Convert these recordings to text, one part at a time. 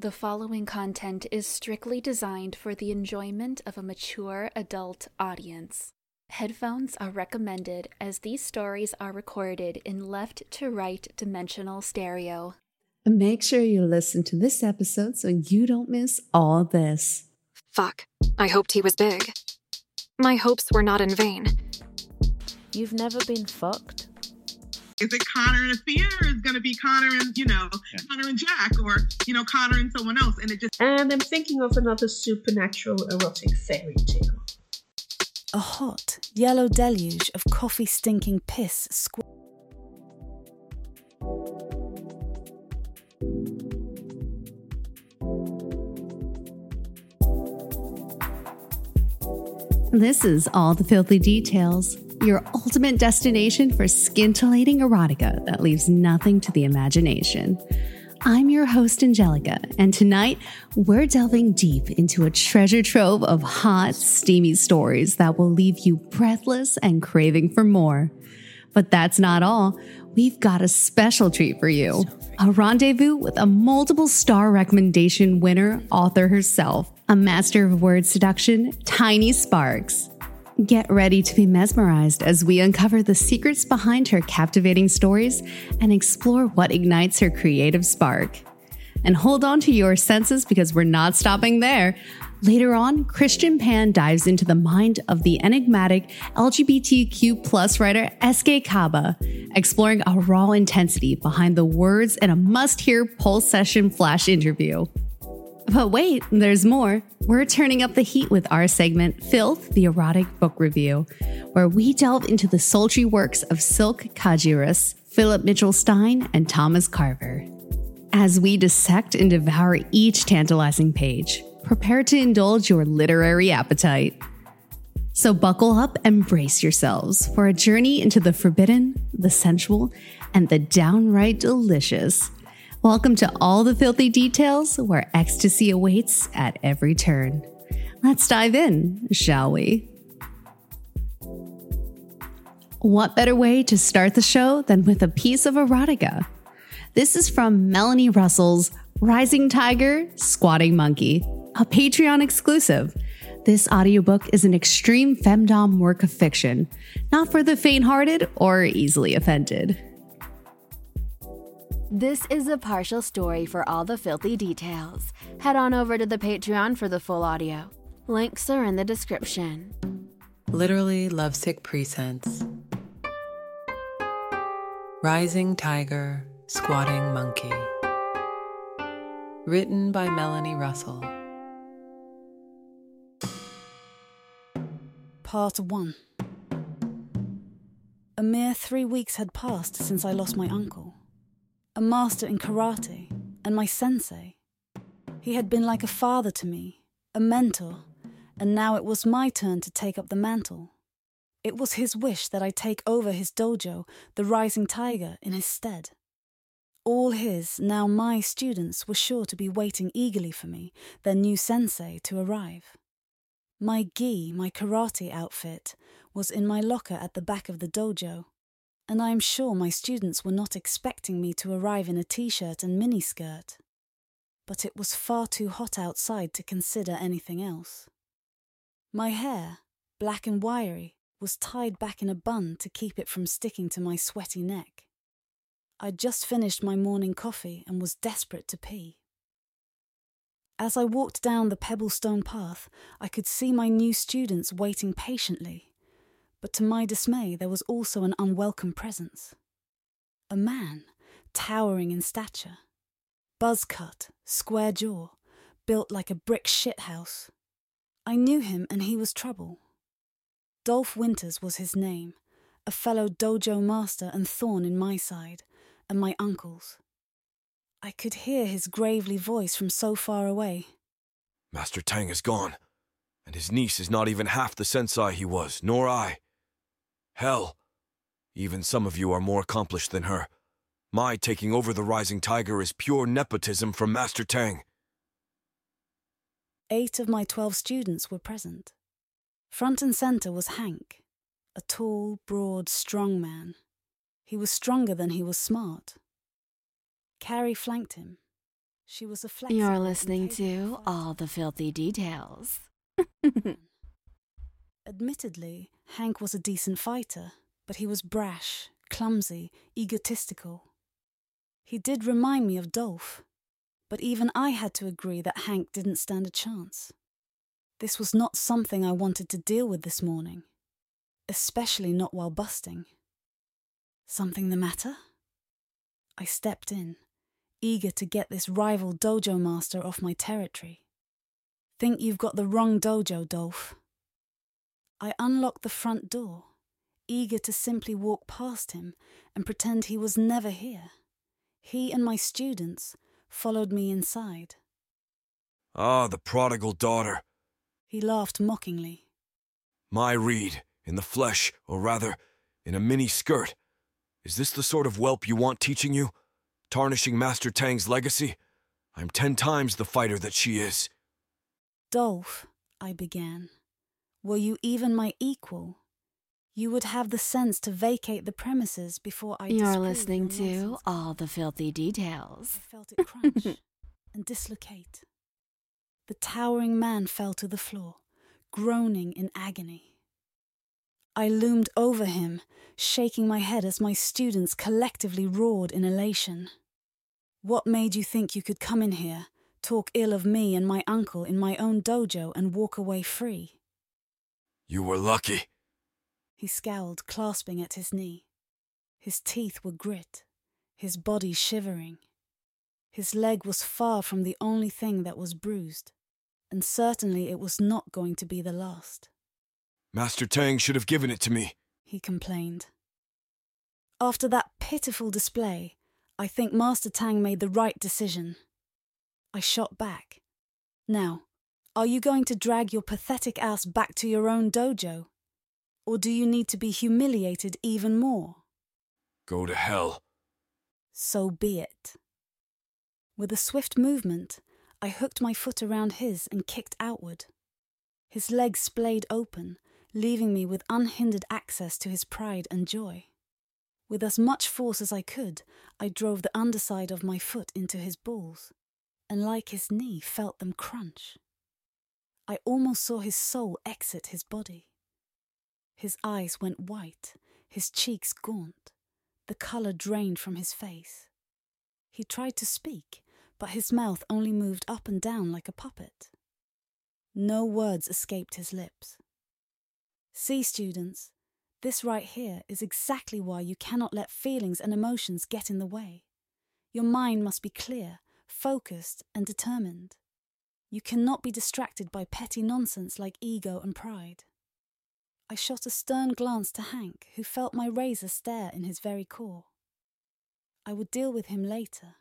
The following content is strictly designed for the enjoyment of a mature adult audience. Headphones are recommended as these stories are recorded in left-to-right dimensional stereo. Make sure you listen to this episode so you don't miss all this. Fuck. I hoped he was big. My hopes were not in vain. You've never been fucked? Is it Connor and Athena, or is it going to be Connor and, Connor and Jack, or, Connor and someone else? And I'm thinking of another supernatural erotic fairy tale. A hot, yellow deluge of coffee-stinking piss This is All the Filthy Details, your ultimate destination for scintillating erotica that leaves nothing to the imagination. I'm your host, Angelica, and tonight we're delving deep into a treasure trove of hot, steamy stories that will leave you breathless and craving for more. But that's not all. We've got a special treat for you. A rendezvous with a multiple star recommendation winner author herself, a master of word seduction, Tiny Sparks. Get ready to be mesmerized as we uncover the secrets behind her captivating stories and explore what ignites her creative spark. And hold on to your senses because we're not stopping there. Later on, Christian Pan dives into the mind of the enigmatic LGBTQ+ writer S.K. Kaba, exploring a raw intensity behind the words in a must-hear Pulse Session flash interview. But wait, there's more. We're turning up the heat with our segment, Filth, the Erotic Book Review, where we delve into the sultry works of Silke Kajiras, Philip Mitchell Stein, and Thomas Carver. As we dissect and devour each tantalizing page, prepare to indulge your literary appetite. So buckle up and brace yourselves for a journey into the forbidden, the sensual, and the downright delicious. Welcome to All the Filthy Details, where ecstasy awaits at every turn. Let's dive in, shall we? What better way to start the show than with a piece of erotica? This is from Melanie Russell's Rising Tiger, Squatting Monkey, a Patreon exclusive. This audiobook is an extreme femdom work of fiction, not for the faint-hearted or easily offended. This is a partial story for All the Filthy Details. Head on over to the Patreon for the full audio. Links are in the description. Literally Lovesick Presents. Rising Tiger, Squatting Monkey. Written by Melanie Russell. Part 1. A mere 3 weeks had passed since I lost my uncle. A master in karate, and my sensei. He had been like a father to me, a mentor, and now it was my turn to take up the mantle. It was his wish that I take over his dojo, the Rising Tiger, in his stead. All his, now my students were sure to be waiting eagerly for me, their new sensei, to arrive. My gi, my karate outfit, was in my locker at the back of the dojo, and I am sure my students were not expecting me to arrive in a t-shirt and miniskirt. But it was far too hot outside to consider anything else. My hair, black and wiry, was tied back in a bun to keep it from sticking to my sweaty neck. I'd just finished my morning coffee and was desperate to pee. As I walked down the pebblestone path, I could see my new students waiting patiently. But to my dismay, there was also an unwelcome presence. A man, towering in stature. Buzz-cut, square jaw, built like a brick shithouse. I knew him and he was trouble. Dolph Winters was his name, a fellow dojo master and thorn in my side, and my uncle's. I could hear his gravely voice from so far away. Master Tang is gone, and his niece is not even half the sensei he was, nor I. Hell, even some of you are more accomplished than her. My taking over the Rising Tiger is pure nepotism from Master Tang. 8 of my 12 students were present. Front and center was Hank, a tall, broad, strong man. He was stronger than he was smart. Carrie flanked him. She was a flexible... You're listening to All the Filthy Details. Admittedly, Hank was a decent fighter, but he was brash, clumsy, egotistical. He did remind me of Dolph, but even I had to agree that Hank didn't stand a chance. This was not something I wanted to deal with this morning, especially not while busting. Something the matter? I stepped in, eager to get this rival dojo master off my territory. Think you've got the wrong dojo, Dolph. I unlocked the front door, eager to simply walk past him and pretend he was never here. He and my students followed me inside. Ah, the prodigal daughter. He laughed mockingly. My Reed, in the flesh, or rather, in a mini skirt. Is this the sort of whelp you want teaching you? Tarnishing Master Tang's legacy? I'm 10 times the fighter that she is. Dolph, I began, were you even my equal? You would have the sense to vacate the premises before I You're listening to All the Filthy Details. I felt it crunch and dislocate. The towering man fell to the floor, groaning in agony. I loomed over him, shaking my head as my students collectively roared in elation. What made you think you could come in here, talk ill of me and my uncle in my own dojo and walk away free? You were lucky. He scowled, clasping at his knee. His teeth were grit, his body shivering. His leg was far from the only thing that was bruised, and certainly it was not going to be the last. Master Tang should have given it to me, he complained. After that pitiful display, I think Master Tang made the right decision. I shot back. Now, are you going to drag your pathetic ass back to your own dojo? Or do you need to be humiliated even more? Go to hell. So be it. With a swift movement, I hooked my foot around his and kicked outward. His legs splayed open, leaving me with unhindered access to his pride and joy. With as much force as I could, I drove the underside of my foot into his balls, and like his knee, felt them crunch. I almost saw his soul exit his body. His eyes went white, his cheeks gaunt, the colour drained from his face. He tried to speak, but his mouth only moved up and down like a puppet. No words escaped his lips. See, students, this right here is exactly why you cannot let feelings and emotions get in the way. Your mind must be clear, focused, and determined. You cannot be distracted by petty nonsense like ego and pride. I shot a stern glance to Hank, who felt my razor stare in his very core. I would deal with him later.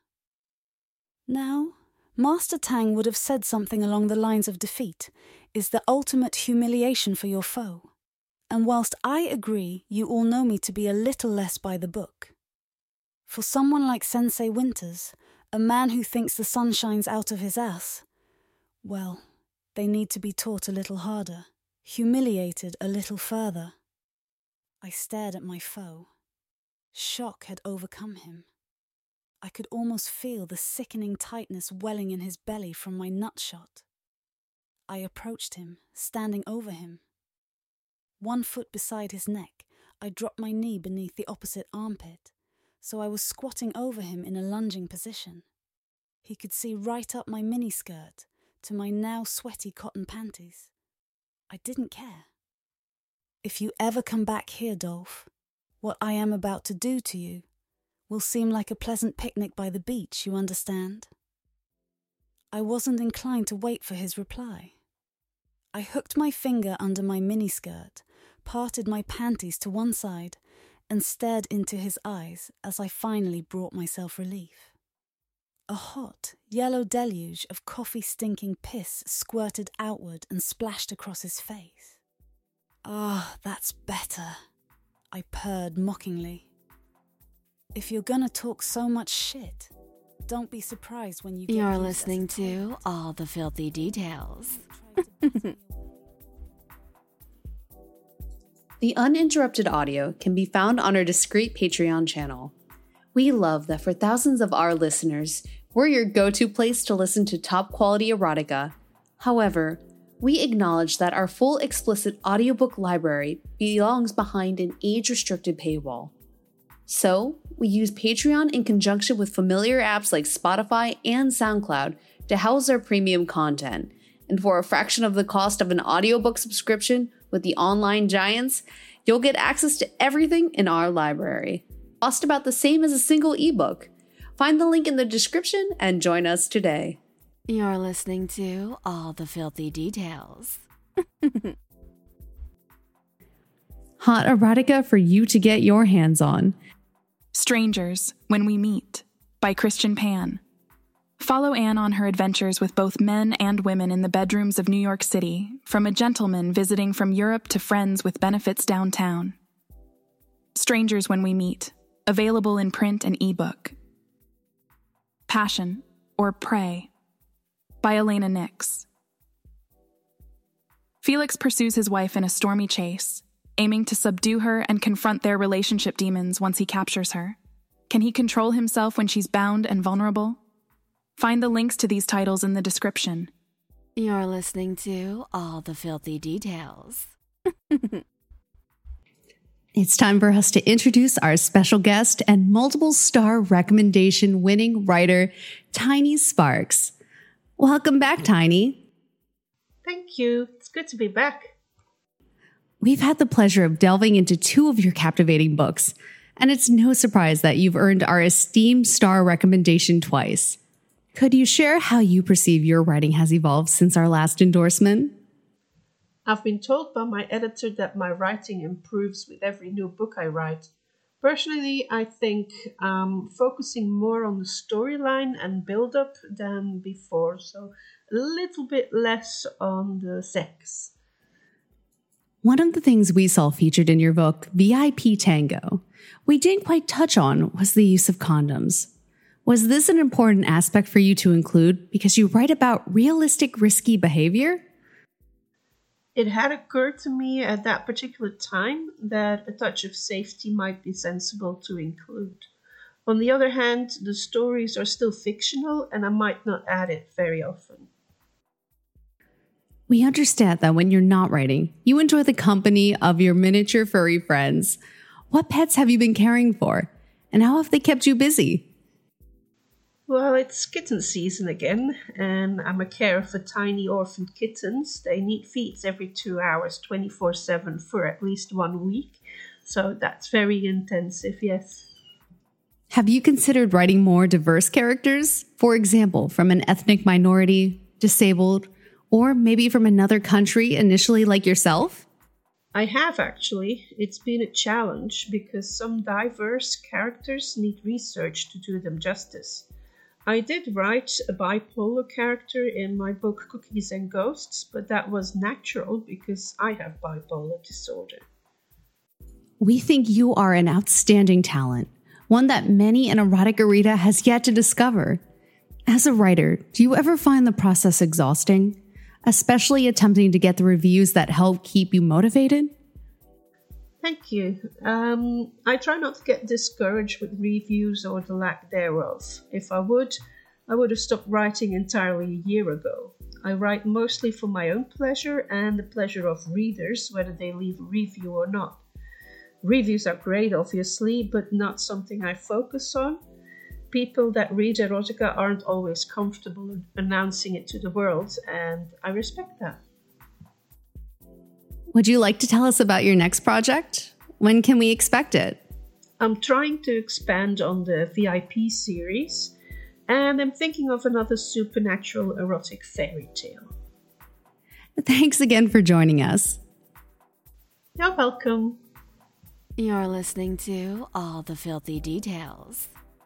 Now, Master Tang would have said something along the lines of defeat is the ultimate humiliation for your foe. And whilst I agree you all know me to be a little less by the book, for someone like Sensei Winters, a man who thinks the sun shines out of his ass, well, they need to be taught a little harder, humiliated a little further. I stared at my foe. Shock had overcome him. I could almost feel the sickening tightness welling in his belly from my nut shot. I approached him, standing over him. 1 foot beside his neck, I dropped my knee beneath the opposite armpit, so I was squatting over him in a lunging position. He could see right up my miniskirt to my now sweaty cotton panties. I didn't care. If you ever come back here, Dolph, what I am about to do to you will seem like a pleasant picnic by the beach, you understand? I wasn't inclined to wait for his reply. I hooked my finger under my miniskirt, parted my panties to one side, and stared into his eyes as I finally brought myself relief. A hot, yellow deluge of coffee-stinking piss squirted outward and splashed across his face. Ah, that's better, I purred mockingly. If you're gonna talk so much shit, don't be surprised when you get You're listening to All the Filthy Details. The uninterrupted audio can be found on our discreet Patreon channel. We love that for thousands of our listeners, We're your go-to place to listen to top-quality erotica. However, we acknowledge that our full explicit audiobook library belongs behind an age-restricted paywall. So, we use Patreon in conjunction with familiar apps like Spotify and SoundCloud to house our premium content. And for a fraction of the cost of an audiobook subscription with the online giants, you'll get access to everything in our library. Cost about the same as a single ebook. Find the link in the description and join us today. You're listening to All the Filthy Details. Hot erotica for you to get your hands on. Strangers, When We Meet, by Christian Pan. Follow Anne on her adventures with both men and women in the bedrooms of New York City, from a gentleman visiting from Europe to friends with benefits downtown. Strangers When We Meet, available in print and ebook. Passion, or Prey, by Elena Nix. Felix pursues his wife in a stormy chase, aiming to subdue her and confront their relationship demons once he captures her. Can he control himself when she's bound and vulnerable? Find the links to these titles in the description. You're listening to All the Filthy Details. It's time for us to introduce our special guest and multiple star recommendation winning writer, Tiny Sparks. Welcome back, Tiny. Thank you. It's good to be back. We've had the pleasure of delving into two of your captivating books, and it's no surprise that you've earned our esteemed star recommendation twice. Could you share how you perceive your writing has evolved since our last endorsement? I've been told by my editor that my writing improves with every new book I write. Personally, I think I'm focusing more on the storyline and build-up than before, so a little bit less on the sex. One of the things we saw featured in your book, VIP Tango, we didn't quite touch on was the use of condoms. Was this an important aspect for you to include because you write about realistic risky behavior? It had occurred to me at that particular time that a touch of safety might be sensible to include. On the other hand, the stories are still fictional and I might not add it very often. We understand that when you're not writing, you enjoy the company of your miniature furry friends. What pets have you been caring for? And how have they kept you busy? Well, it's kitten season again, and I'm a carer for tiny orphan kittens. They need feeds every 2 hours, 24/7 for at least 1 week. So that's very intensive, yes. Have you considered writing more diverse characters? For example, from an ethnic minority, disabled, or maybe from another country initially like yourself? I have actually. It's been a challenge because some diverse characters need research to do them justice. I did write a bipolar character in my book Cookies and Ghosts, but that was natural because I have bipolar disorder. We think you are an outstanding talent, one that many an erotica reader has yet to discover. As a writer, do you ever find the process exhausting, especially attempting to get the reviews that help keep you motivated? Thank you. I try not to get discouraged with reviews or the lack thereof. If I would have stopped writing entirely a year ago. I write mostly for my own pleasure and the pleasure of readers, whether they leave a review or not. Reviews are great, obviously, but not something I focus on. People that read erotica aren't always comfortable announcing it to the world, and I respect that. Would you like to tell us about your next project? When can we expect it? I'm trying to expand on the VIP series, and I'm thinking of another supernatural erotic fairy tale. Thanks again for joining us. You're welcome. You're listening to All the Filthy Details.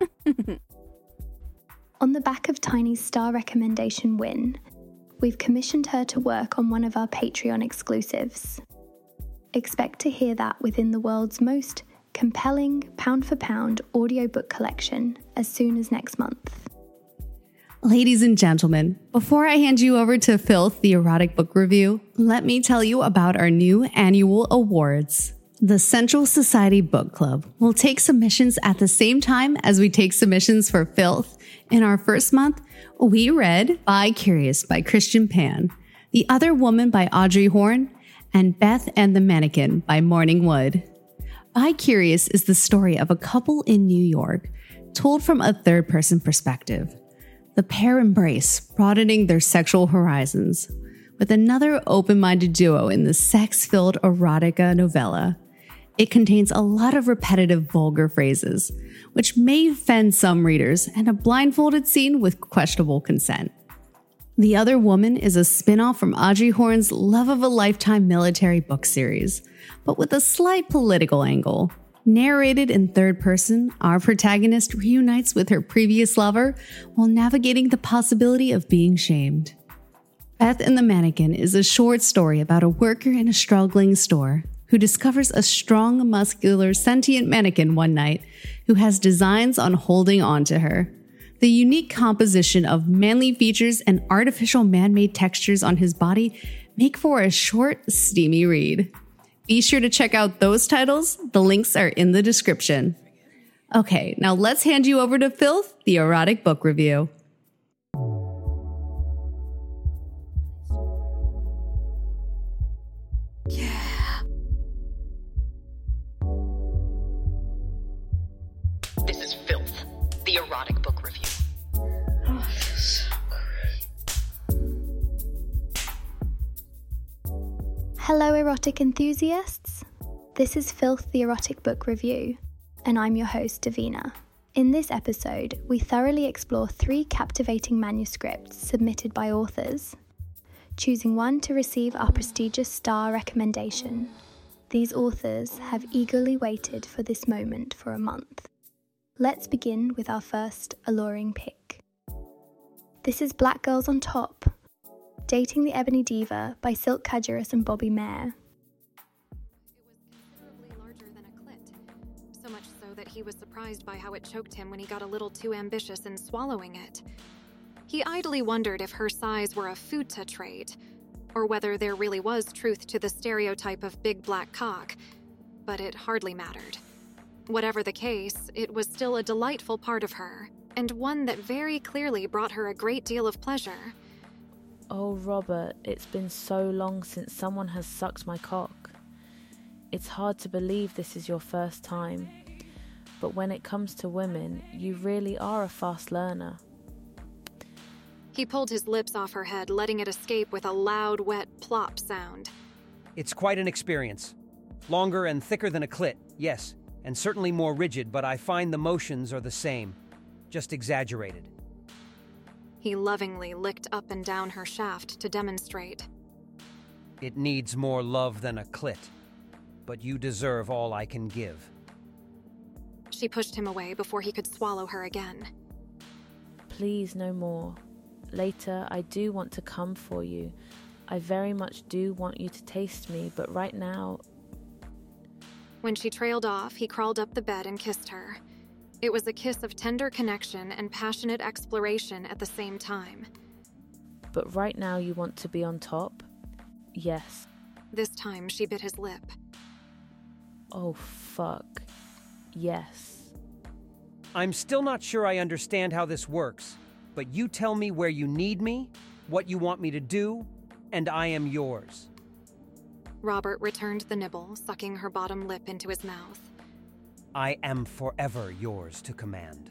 On the back of Tiny's star recommendation win, we've commissioned her to work on one of our Patreon exclusives. Expect to hear that within the world's most compelling pound-for-pound audiobook collection as soon as next month. Ladies and gentlemen, before I hand you over to Filth, the erotic book review, let me tell you about our new annual awards. The Central Society Book Club will take submissions at the same time as we take submissions for Filth, In our first month, we read Bi-Curious by Christian Pan, The Other Woman by Audrey Horne, and Beth and the Mannequin by Morning Wood. Bi-Curious is the story of a couple in New York, told from a third-person perspective. The pair embrace, broadening their sexual horizons, with another open-minded duo in the sex-filled erotica novella. It contains a lot of repetitive vulgar phrases, which may offend some readers, and a blindfolded scene with questionable consent. The Other Woman is a spin-off from Audrey Horne's Love of a Lifetime military book series, but with a slight political angle. Narrated in third person, our protagonist reunites with her previous lover while navigating the possibility of being shamed. Beth and the Mannequin is a short story about a worker in a struggling store who discovers a strong, muscular, sentient mannequin one night who has designs on holding on to her. The unique composition of manly features and artificial man-made textures on his body make for a short, steamy read. Be sure to check out those titles. The links are in the description. Okay, now let's hand you over to Filth, the erotic book review. This is Filth, the erotic book review. Oh, so Hello, erotic enthusiasts. This is Filth, the erotic book review, and I'm your host, Davina. In this episode, we thoroughly explore 3 captivating manuscripts submitted by authors, choosing one to receive our prestigious star recommendation. These authors have eagerly waited for this moment for a month. Let's begin with our first alluring pick. This is Black Girls on Top, Dating the Ebony Diva by Silk Cadgerus and Bobby Mayer. It was considerably larger than a clit, so much so that he was surprised by how it choked him when he got a little too ambitious in swallowing it. He idly wondered if her size were a futa trait, or whether there really was truth to the stereotype of big black cock, but it hardly mattered. Whatever the case, it was still a delightful part of her, and one that very clearly brought her a great deal of pleasure. Oh, Robert, it's been so long since someone has sucked my cock. It's hard to believe this is your first time, but when it comes to women, you really are a fast learner. He pulled his lips off her head, letting it escape with a loud, wet plop sound. It's quite an experience. Longer and thicker than a clit, yes, and certainly more rigid, but I find the motions are the same, just exaggerated. He lovingly licked up and down her shaft to demonstrate. It needs more love than a clit, but you deserve all I can give. She pushed him away before he could swallow her again. Please, no more. Later, I do want to come for you. I very much do want you to taste me, but right now... When she trailed off, he crawled up the bed and kissed her. It was a kiss of tender connection and passionate exploration at the same time. But right now you want to be on top? Yes. This time she bit his lip. Oh, fuck. Yes. I'm still not sure I understand how this works, but you tell me where you need me, what you want me to do, and I am yours. Robert returned the nibble, sucking her bottom lip into his mouth. I am forever yours to command.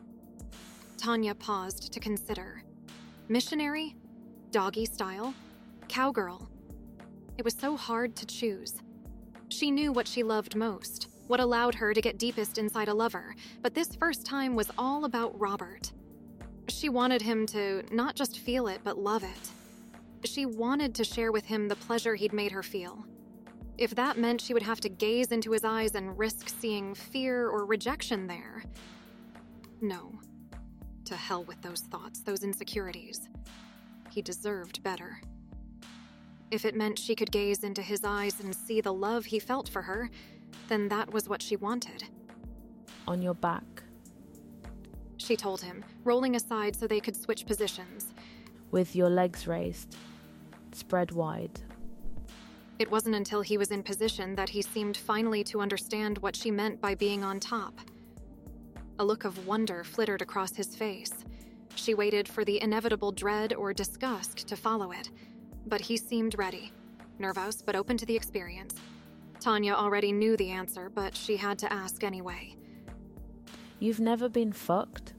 Tanya paused to consider. Missionary? Doggy style? Cowgirl? It was so hard to choose. She knew what she loved most, what allowed her to get deepest inside a lover, but this first time was all about Robert. She wanted him to not just feel it, but love it. She wanted to share with him the pleasure he'd made her feel. If that meant she would have to gaze into his eyes and risk seeing fear or rejection there. No. To hell with those thoughts, those insecurities. He deserved better. If it meant she could gaze into his eyes and see the love he felt for her, then that was what she wanted. On your back. She told him, rolling aside so they could switch positions. With your legs raised. Spread wide. It wasn't until he was in position that he seemed finally to understand what she meant by being on top. A look of wonder flittered across his face. She waited for the inevitable dread or disgust to follow it, but he seemed ready, nervous but open to the experience. Tanya already knew the answer, but she had to ask anyway. You've never been fucked?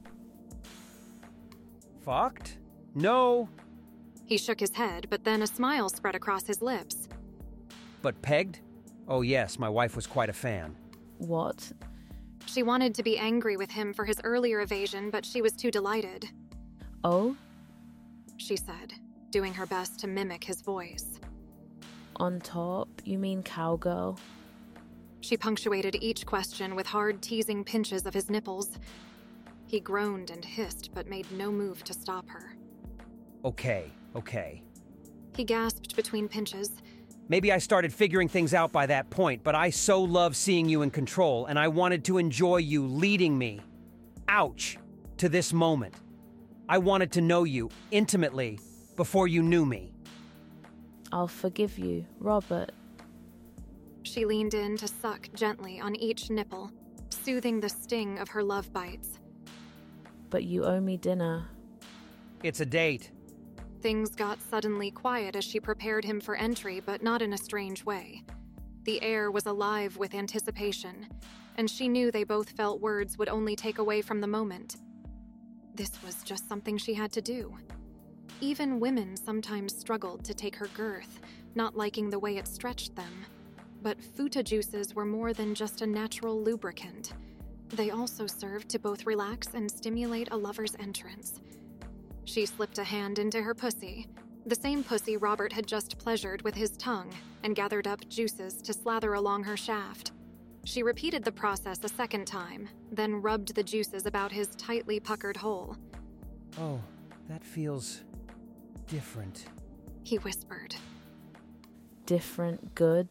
Fucked? No. He shook his head, but then a smile spread across his lips. But pegged? Oh yes, my wife was quite a fan. What? She wanted to be angry with him for his earlier evasion, but she was too delighted. Oh? She said, doing her best to mimic his voice. On top, you mean cowgirl? She punctuated each question with hard, teasing pinches of his nipples. He groaned and hissed, but made no move to stop her. Okay. He gasped between pinches. Maybe I started figuring things out by that point, but I so love seeing you in control, and I wanted to enjoy you leading me, ouch, to this moment. I wanted to know you intimately before you knew me. I'll forgive you, Robert. She leaned in to suck gently on each nipple, soothing the sting of her love bites. But you owe me dinner. It's a date. Things got suddenly quiet as she prepared him for entry, but not in a strange way. The air was alive with anticipation, and she knew they both felt words would only take away from the moment. This was just something she had to do. Even women sometimes struggled to take her girth, not liking the way it stretched them. But futa juices were more than just a natural lubricant. They also served to both relax and stimulate a lover's entrance. She slipped a hand into her pussy, the same pussy Robert had just pleasured with his tongue, and gathered up juices to slather along her shaft. She repeated the process a second time, then rubbed the juices about his tightly puckered hole. Oh, that feels different, he whispered. Different good?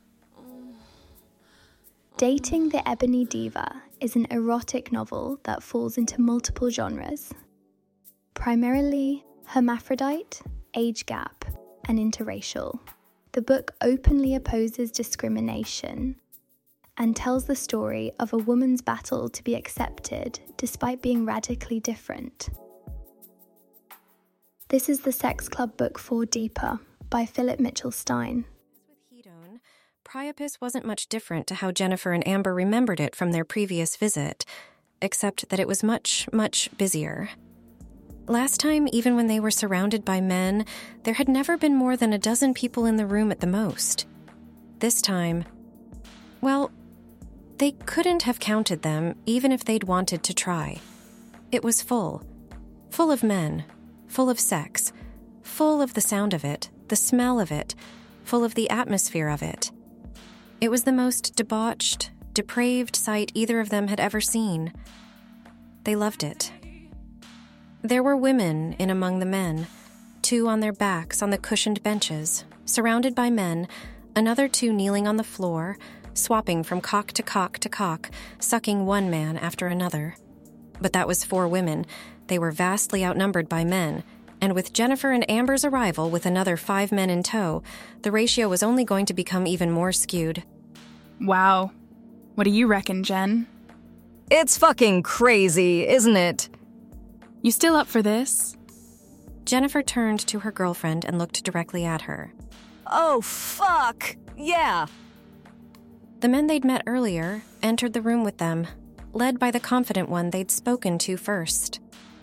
Dating the Ebony Diva is an erotic novel that falls into multiple genres. Primarily hermaphrodite, age gap, and interracial. The book openly opposes discrimination and tells the story of a woman's battle to be accepted despite being radically different. This is the Sex Club book 4 Deeper by Philip Mitchell Stein. With Hedone, Priapus wasn't much different to how Jennifer and Amber remembered it from their previous visit, except that it was much, much busier. Last time, even when they were surrounded by men, there had never been more than a dozen people in the room at the most. This time, well, they couldn't have counted them, even if they'd wanted to try. It was full. Full of men. Full of sex. Full of the sound of it, the smell of it, full of the atmosphere of it. It was the most debauched, depraved sight either of them had ever seen. They loved it. There were women in among the men, 2 on their backs on the cushioned benches, surrounded by men, another 2 kneeling on the floor, swapping from cock to cock to cock, sucking one man after another. But that was 4 women. They were vastly outnumbered by men, and with Jennifer and Amber's arrival with another 5 men in tow, the ratio was only going to become even more skewed. Wow. What do you reckon, Jen? It's fucking crazy, isn't it? You still up for this? Jennifer turned to her girlfriend and looked directly at her. Oh, fuck! Yeah! The men they'd met earlier entered the room with them, led by the confident one they'd spoken to first.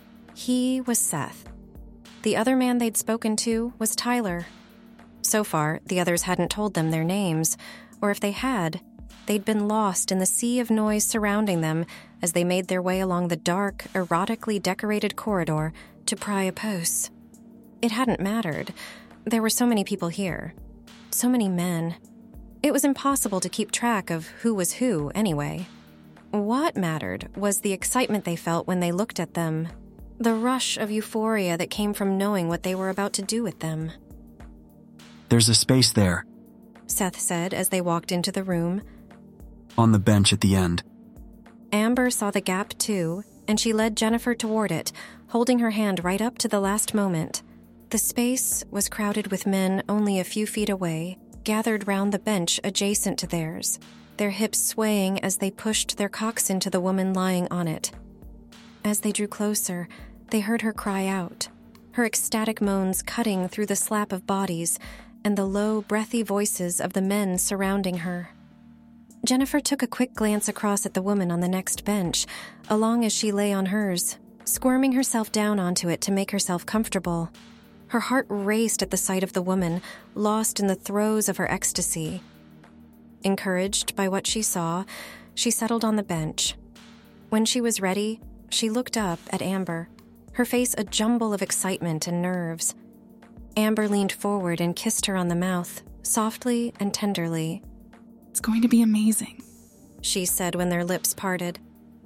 He was Seth. The other man they'd spoken to was Tyler. So far, the others hadn't told them their names, or if they had, they'd been lost in the sea of noise surrounding them as they made their way along the dark, erotically decorated corridor to Priapus. It hadn't mattered. There were so many people here. So many men. It was impossible to keep track of who was who, anyway. What mattered was the excitement they felt when they looked at them, the rush of euphoria that came from knowing what they were about to do with them. There's a space there, Seth said as they walked into the room. On the bench at the end. Amber saw the gap too, and she led Jennifer toward it, holding her hand right up to the last moment. The space was crowded with men only a few feet away, gathered round the bench adjacent to theirs, their hips swaying as they pushed their cocks into the woman lying on it. As they drew closer, They heard her cry out, her ecstatic moans cutting through the slap of bodies and the low, breathy voices of the men surrounding her. Jennifer took a quick glance across at the woman on the next bench, along as she lay on hers, squirming herself down onto it to make herself comfortable. Her heart raced at the sight of the woman, lost in the throes of her ecstasy. Encouraged by what she saw, she settled on the bench. When she was ready, she looked up at Amber, her face a jumble of excitement and nerves. Amber leaned forward and kissed her on the mouth, softly and tenderly. "It's going to be amazing," she said when their lips parted.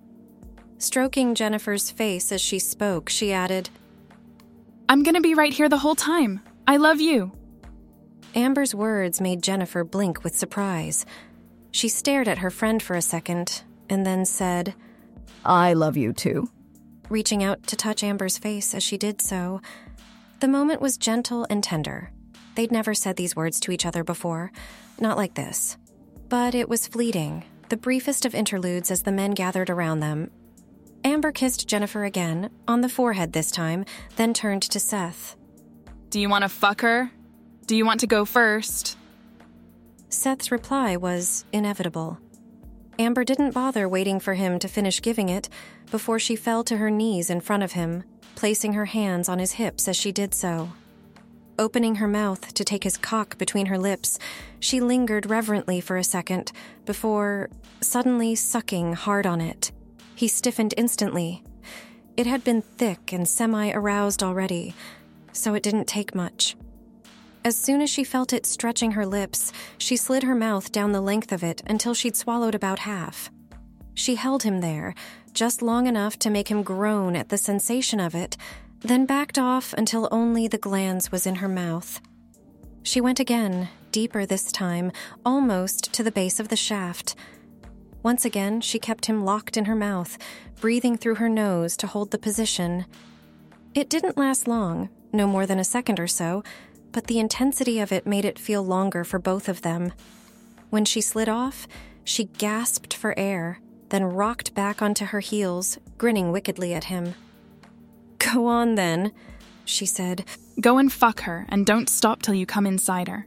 Stroking Jennifer's face as she spoke, she added, "I'm going to be right here the whole time. I love you." Amber's words made Jennifer blink with surprise. She stared at her friend for a second, and then said, "I love you too," reaching out to touch Amber's face as she did so. The moment was gentle and tender. They'd never said these words to each other before, not like this. But it was fleeting, the briefest of interludes as the men gathered around them. Amber kissed Jennifer again, on the forehead this time, then turned to Seth. "Do you want to fuck her? Do you want to go first?" Seth's reply was inevitable. Amber didn't bother waiting for him to finish giving it before she fell to her knees in front of him, placing her hands on his hips as she did so. Opening her mouth to take his cock between her lips, she lingered reverently for a second before suddenly sucking hard on it. He stiffened instantly. It had been thick and semi-aroused already, so it didn't take much. As soon as she felt it stretching her lips, she slid her mouth down the length of it until she'd swallowed about half. She held him there, just long enough to make him groan at the sensation of it, then backed off until only the glands was in her mouth. She went again, deeper this time, almost to the base of the shaft. Once again, she kept him locked in her mouth, breathing through her nose to hold the position. It didn't last long, no more than a second or so, but the intensity of it made it feel longer for both of them. When she slid off, she gasped for air, then rocked back onto her heels, grinning wickedly at him. "Go on, then," she said. "Go and fuck her, and don't stop till you come inside her."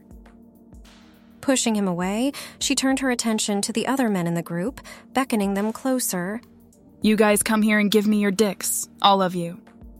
Pushing him away, she turned her attention to the other men in the group, beckoning them closer. "You guys come here and give me your dicks, all of you."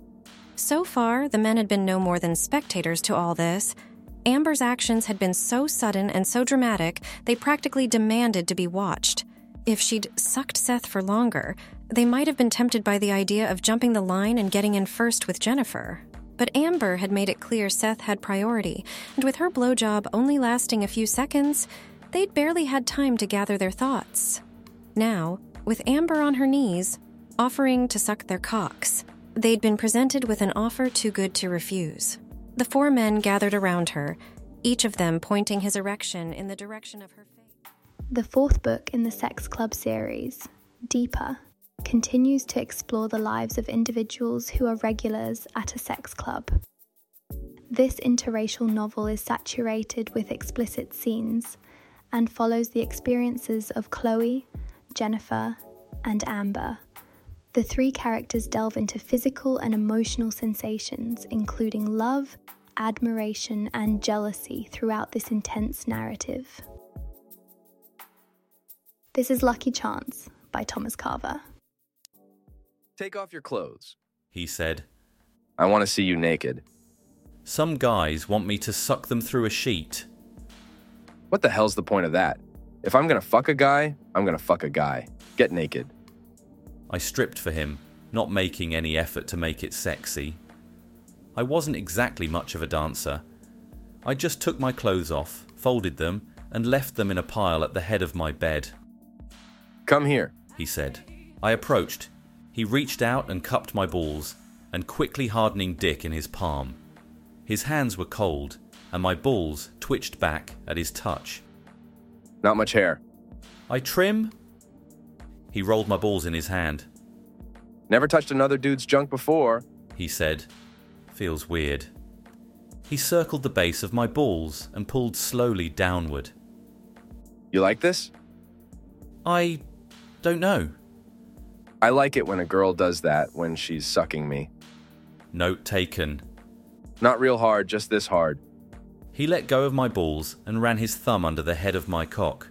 So far, the men had been no more than spectators to all this. Amber's actions had been so sudden and so dramatic, they practically demanded to be watched. If she'd sucked Seth for longer, they might have been tempted by the idea of jumping the line and getting in first with Jennifer. But Amber had made it clear Seth had priority, and with her blowjob only lasting a few seconds, they'd barely had time to gather their thoughts. Now, with Amber on her knees, offering to suck their cocks, they'd been presented with an offer too good to refuse. The four men gathered around her, each of them pointing his erection in the direction of her face. The fourth book in the Sex Club series, Deeper, continues to explore the lives of individuals who are regulars at a sex club. This interracial novel is saturated with explicit scenes and follows the experiences of Chloe, Jennifer, and Amber. The three characters delve into physical and emotional sensations, including love, admiration, and jealousy throughout this intense narrative. This is Lucky Chance by Thomas Carver. "Take off your clothes," he said. "I want to see you naked." "Some guys want me to suck them through a sheet." "What the hell's the point of that? If I'm gonna fuck a guy, I'm gonna fuck a guy. Get naked." I stripped for him, not making any effort to make it sexy. I wasn't exactly much of a dancer. I just took my clothes off, folded them, and left them in a pile at the head of my bed. "Come here," he said. I approached. He reached out and cupped my balls, and quickly hardening dick in his palm. His hands were cold, and my balls twitched back at his touch. "Not much hair." "I trim?" He rolled my balls in his hand. "Never touched another dude's junk before," he said. "Feels weird." He circled the base of my balls and pulled slowly downward. "You like this?" "I don't know." "I like it when a girl does that when she's sucking me." Note taken. Not real hard, just this hard. He let go of my balls and ran his thumb under the head of my cock.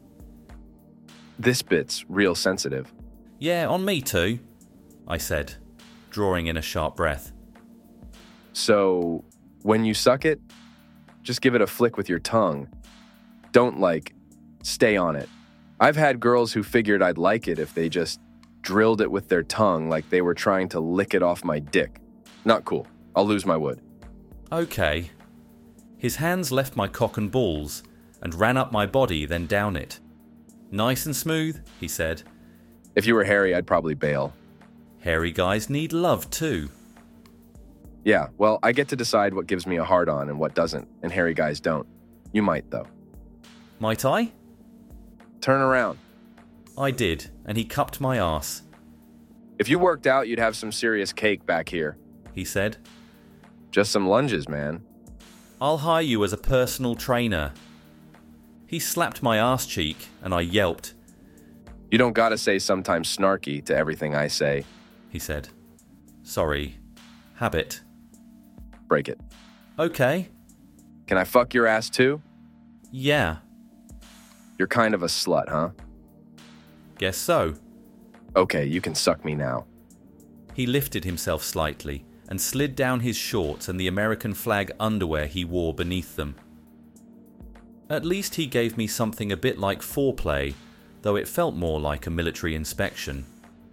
This bit's real sensitive. Yeah, on me too, I said, drawing in a sharp breath. So, when you suck it, just give it a flick with your tongue. Don't, stay on it. I've had girls who figured I'd like it if they just drilled it with their tongue like they were trying to lick it off my dick. Not cool. I'll lose my wood. Okay. His hands left my cock and balls and ran up my body, then down it. Nice and smooth, he said. If you were hairy, I'd probably bail. Hairy guys need love too. Yeah, well, I get to decide what gives me a hard-on and what doesn't, and hairy guys don't. You might, though. Might I? Turn around. I did, and he cupped my arse. If you worked out, you'd have some serious cake back here, he said. Just some lunges, man. I'll hire you as a personal trainer. He slapped my arse cheek, and I yelped. You don't gotta say sometimes snarky to everything I say, he said. Sorry. Habit. Break it. Okay. Can I fuck your ass too? Yeah. You're kind of a slut, huh? Guess so. Okay, you can suck me now. He lifted himself slightly and slid down his shorts and the American flag underwear he wore beneath them. At least he gave me something a bit like foreplay, though it felt more like a military inspection.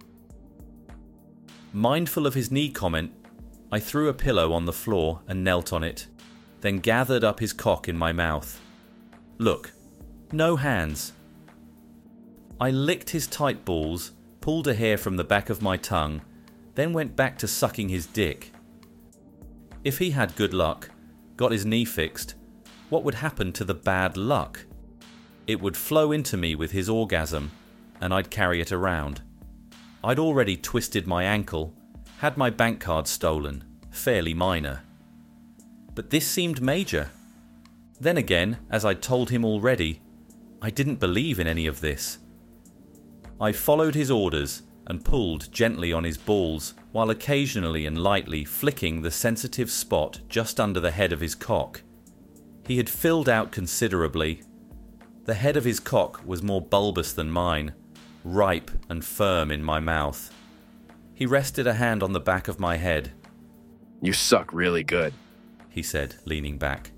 Mindful of his knee comment, I threw a pillow on the floor and knelt on it, then gathered up his cock in my mouth. Look, no hands. I licked his tight balls, pulled a hair from the back of my tongue, then went back to sucking his dick. If he had good luck, got his knee fixed, what would happen to the bad luck? It would flow into me with his orgasm, and I'd carry it around. I'd already twisted my ankle, had my bank card stolen, fairly minor. But this seemed major. Then again, as I'd told him already, I didn't believe in any of this. I followed his orders and pulled gently on his balls, while occasionally and lightly flicking the sensitive spot just under the head of his cock. He had filled out considerably. The head of his cock was more bulbous than mine, ripe and firm in my mouth. He rested a hand on the back of my head. You suck really good, he said, leaning back.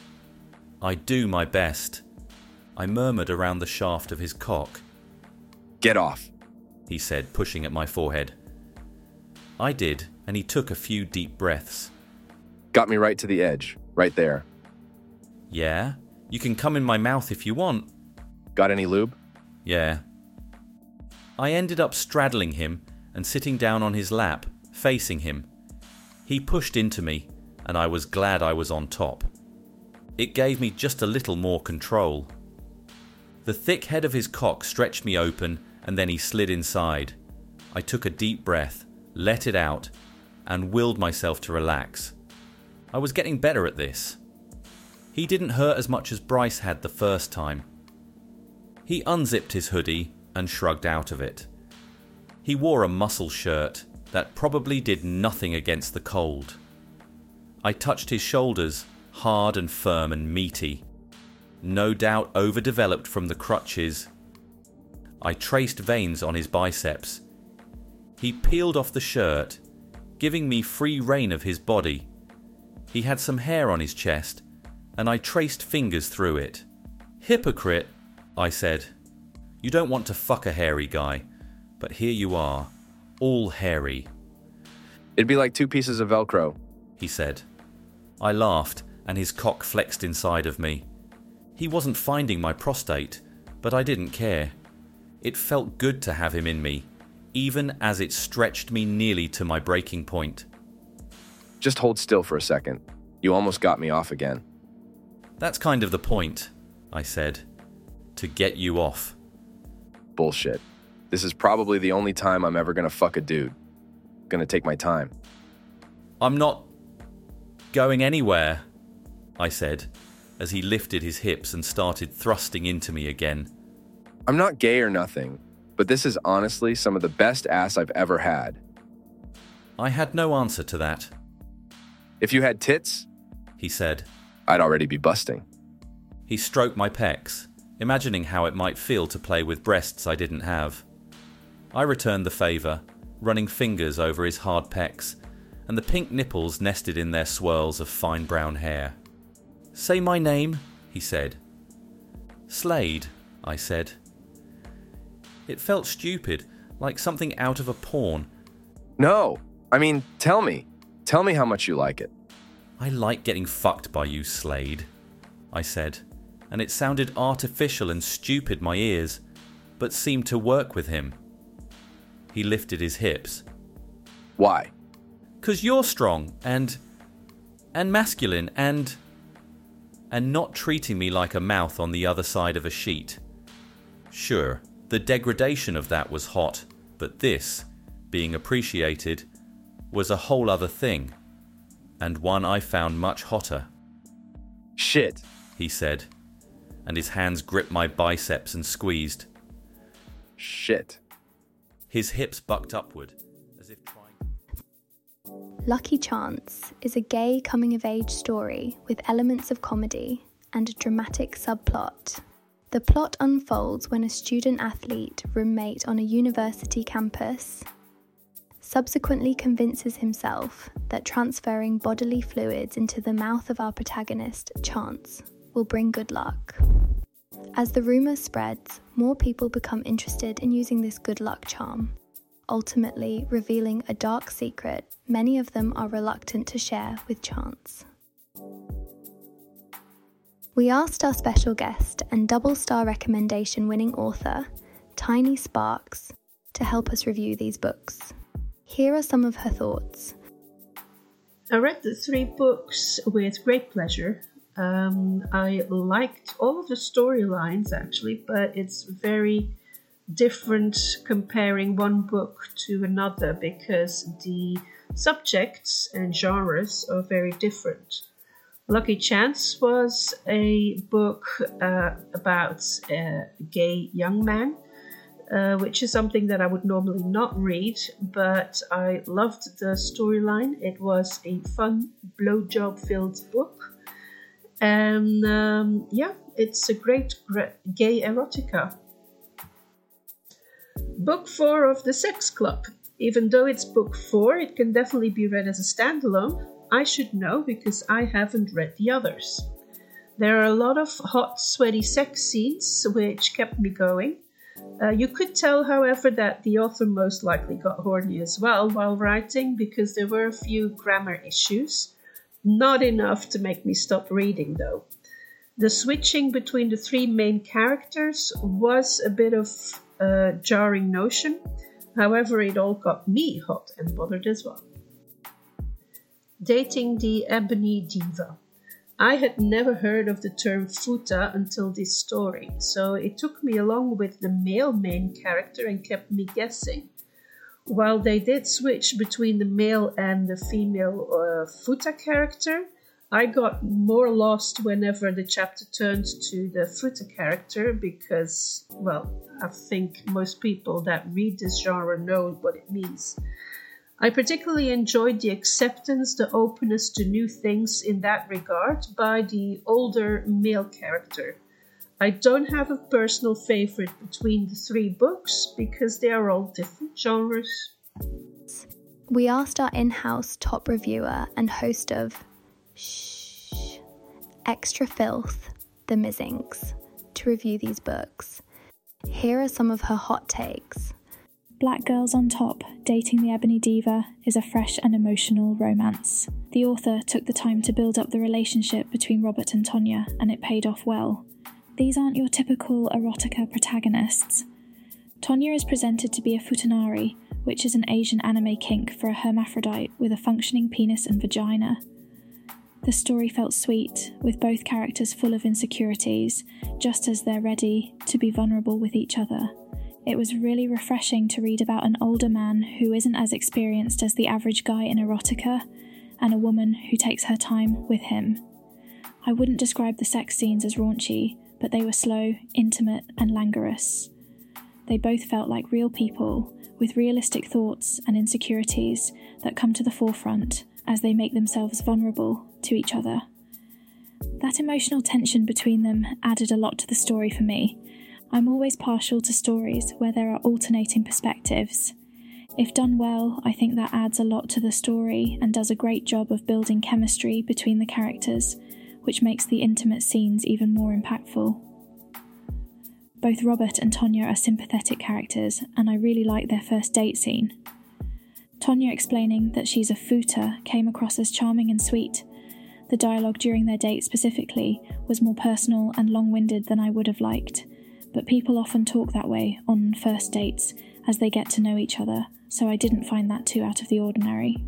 I do my best, I murmured around the shaft of his cock. Get off, he said, pushing at my forehead. I did, and he took a few deep breaths. Got me right to the edge, right there. Yeah, you can come in my mouth if you want. Got any lube? Yeah. I ended up straddling him and sitting down on his lap, facing him. He pushed into me, and I was glad I was on top. It gave me just a little more control. The thick head of his cock stretched me open, and then he slid inside. I took a deep breath, let it out, and willed myself to relax. I was getting better at this. He didn't hurt as much as Bryce had the first time. He unzipped his hoodie and shrugged out of it. He wore a muscle shirt that probably did nothing against the cold. I touched his shoulders, hard and firm and meaty, no doubt overdeveloped from the crutches. I traced veins on his biceps. He peeled off the shirt, giving me free rein of his body. He had some hair on his chest, and I traced fingers through it. Hypocrite, I said. You don't want to fuck a hairy guy, but here you are, all hairy. It'd be like 2 pieces of Velcro, he said. I laughed, and his cock flexed inside of me. He wasn't finding my prostate, but I didn't care. It felt good to have him in me, even as it stretched me nearly to my breaking point. Just hold still for a second. You almost got me off again. That's kind of the point, I said. To get you off. Bullshit. This is probably the only time I'm ever gonna fuck a dude. Gonna take my time. I'm not going anywhere, I said, as he lifted his hips and started thrusting into me again. I'm not gay or nothing, but this is honestly some of the best ass I've ever had. I had no answer to that. If you had tits, he said, I'd already be busting. He stroked my pecs, imagining how it might feel to play with breasts I didn't have. I returned the favour, running fingers over his hard pecs, and the pink nipples nested in their swirls of fine brown hair. Say my name, he said. Slade, I said. It felt stupid, like something out of a porn. No, I mean, tell me. Tell me how much you like it. I like getting fucked by you, Slade, I said, and it sounded artificial and stupid my ears, but seemed to work with him. He lifted his hips. Why? 'Cause you're strong and masculine and not treating me like a mouth on the other side of a sheet. Sure, the degradation of that was hot, but this, being appreciated, was a whole other thing, and one I found much hotter. Shit, he said, and his hands gripped my biceps and squeezed. Shit. His hips bucked upward, as if trying... Lucky Chance is a gay coming-of-age story with elements of comedy and a dramatic subplot. The plot unfolds when a student-athlete roommate on a university campus subsequently convinces himself that transferring bodily fluids into the mouth of our protagonist, Chance, will bring good luck. As the rumour spreads, more people become interested in using this good luck charm, ultimately revealing a dark secret many of them are reluctant to share with Chance. We asked our special guest and double-star recommendation-winning author, Tiny Sparks, to help us review these books. Here are some of her thoughts. I read the 3 books with great pleasure. I liked all of the storylines, actually, but it's very different comparing one book to another because the subjects and genres are very different. Lucky Chance was a book about a gay young man, which is something that I would normally not read, but I loved the storyline. It was a fun, blowjob-filled book. And it's a great gay erotica. Book 4 of The Sex Club. Even though it's book 4, it can definitely be read as a standalone. I should know because I haven't read the others. There are a lot of hot, sweaty sex scenes which kept me going. You could tell, however, that the author most likely got horny as well while writing because there were a few grammar issues. Not enough to make me stop reading, though. The switching between the 3 main characters was a bit of a jarring notion. However, it all got me hot and bothered as well. Dating the Ebony Diva. I had never heard of the term futa until this story, so it took me along with the male main character and kept me guessing. While they did switch between the male and the female futa character, I got more lost whenever the chapter turned to the futa character because, well, I think most people that read this genre know what it means. I particularly enjoyed the acceptance, the openness to new things in that regard by the older male character. I don't have a personal favorite between the 3 books because they are all different genres. We asked our in-house top reviewer and host of Extra Filth, The Mizzings, to review these books. Here are some of her hot takes. Black Girls on Top, Dating the Ebony Diva is a fresh and emotional romance. The author took the time to build up the relationship between Robert and Tonya, and it paid off well. These aren't your typical erotica protagonists. Tonya is presented to be a futanari, which is an Asian anime kink for a hermaphrodite with a functioning penis and vagina. The story felt sweet, with both characters full of insecurities, just as they're ready to be vulnerable with each other. It was really refreshing to read about an older man who isn't as experienced as the average guy in erotica, and a woman who takes her time with him. I wouldn't describe the sex scenes as raunchy, but they were slow, intimate, and languorous. They both felt like real people, with realistic thoughts and insecurities that come to the forefront as they make themselves vulnerable to each other. That emotional tension between them added a lot to the story for me. I'm always partial to stories where there are alternating perspectives. If done well, I think that adds a lot to the story and does a great job of building chemistry between the characters, which makes the intimate scenes even more impactful. Both Robert and Tonya are sympathetic characters, and I really like their first date scene. Tonya explaining that she's a footer came across as charming and sweet. The dialogue during their date specifically was more personal and long-winded than I would have liked, but people often talk that way on first dates as they get to know each other, so I didn't find that too out of the ordinary.